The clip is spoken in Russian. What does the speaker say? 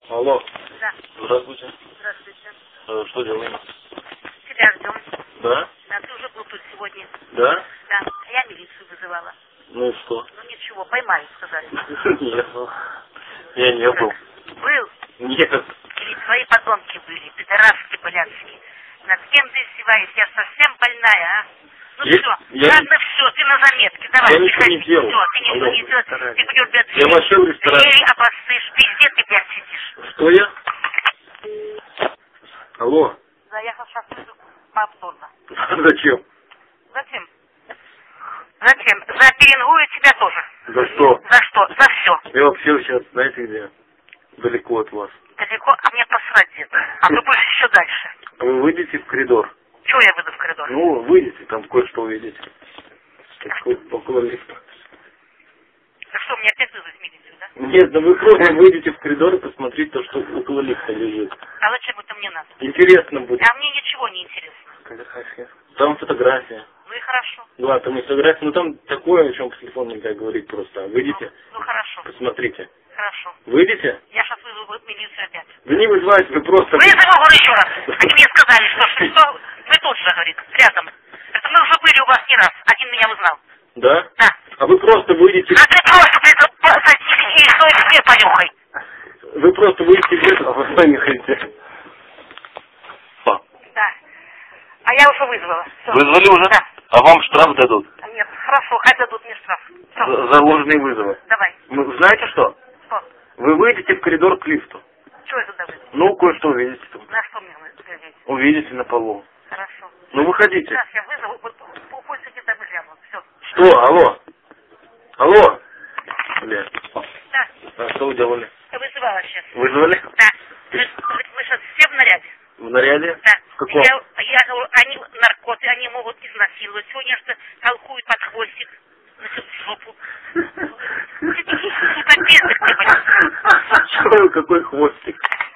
Алло. Да. Здравствуйте. Здравствуйте. Что делаем? Тебя ждем. Да? Да, ты уже был тут сегодня. Да? Да. Я милицию вызывала. Ну и что? Ну ничего, поймали, сказали. Нет. Я не был. Был? Нет. Или твои подонки были, пидораски блядские. Над кем ты издеваешься? Я совсем больная, а? Ну все, ладно, все, ты на заметке, давай, Я ничего не делал. Все, ты ничего не делаешь, ты пойдешь, блядь, Я вообще в ресторане. двери обоссышь, везде ты, блядь, сидишь. Что я? Алло. Да, я сейчас выйду повторно. Зачем? Зачем? Зачем? Запеленгую тебя тоже. За что? За что? За все. Я вообще сейчас, знаете где? Далеко от вас. Далеко, а мне посрать где-то. А ты будешь еще дальше. Вы выйдете в коридор? Чего я выйду в коридор? Ну, выйдете, там кое-что увидите. Около лифта. Так что, мне опять вызвать милицию, да? Нет, да вы просто выйдете в коридор и посмотрите то, что около лифта лежит. А зачем это мне надо? Интересно будет. А мне ничего не интересно. Там фотография. Ну и хорошо. Да, там есть фотография, но там такое, о чем по телефону нельзя говорить просто. Выйдите, Ну хорошо. посмотрите. Хорошо. Выйдете? Я сейчас вызову милицию опять. Да не вызывайте, вы просто... Вызову, говорю, еще раз. Они мне сказали, что вы тут же, говорит, рядом. Это мы уже были у вас не раз. Один меня узнал. Да? Да. А вы просто выйдете... А ты просто, и стой себе понюхай. Вы просто выйдете в лес, а вы сами хотите. Да. А я уже вызвала. Всё. Вызвали уже? Да. А вам штраф дадут? Нет, хорошо, хай дадут мне штраф. Всё. За ложные вызовы. Давай. Знаете что? Что? Вы выйдете в коридор к лифту. Что это давать? Ну, кое-что увидите там. На что мне глядеть? Увидите на полу. Хорошо. Ну, выходите. Сейчас я вызову, вот пусть эти там глянут. Все. Что? Алло? Алло? Блядь. Да. А что вы делали? Я вызывала сейчас. Вызвали? Да. Вы сейчас все в наряде? В наряде? Да. В каком? Я говорю, они наркоты, они могут изнасиловать. Сегодня что толкуют под хвостик. Значит, в жопу. Сука, пиздик ты, блядь. Что, какой хвостик?